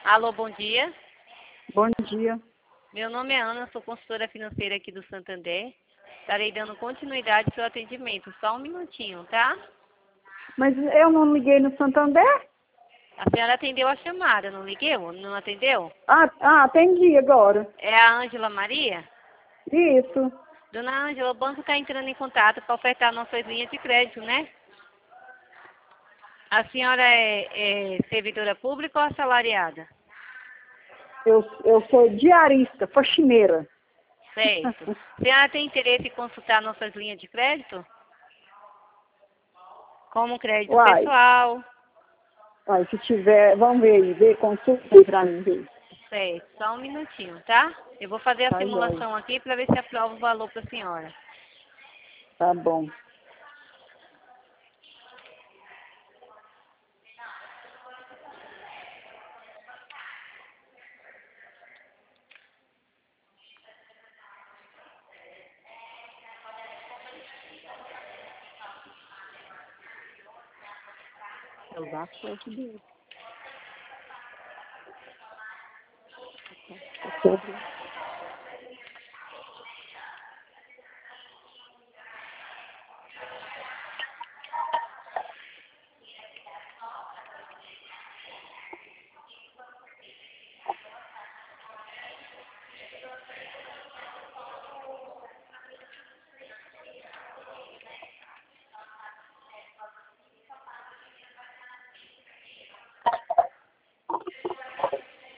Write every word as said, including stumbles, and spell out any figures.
Alô, bom dia. Bom dia. Meu nome é Ana, sou consultora financeira aqui do Santander. Estarei dando continuidade ao seu atendimento. Só um minutinho, tá? Mas eu não liguei no Santander? A senhora atendeu a chamada, não liguei? Não atendeu? Ah, ah, atendi agora. É a Ângela Maria? Isso. Dona Ângela, o banco está entrando em contato para ofertar nossas linhas de crédito, né? A senhora é, é servidora pública ou assalariada? Eu, eu sou diarista, faxineira. Certo. A senhora tem interesse em consultar nossas linhas de crédito? Como crédito Uai, pessoal? uai, se tiver, vamos ver aí, ver, consulta aí pra mim ver. Certo, só um minutinho, tá? Eu vou fazer a Tá jóia. simulação aqui para ver se aprova o valor para a senhora. Tá bom. Eu já sou aqui dentro.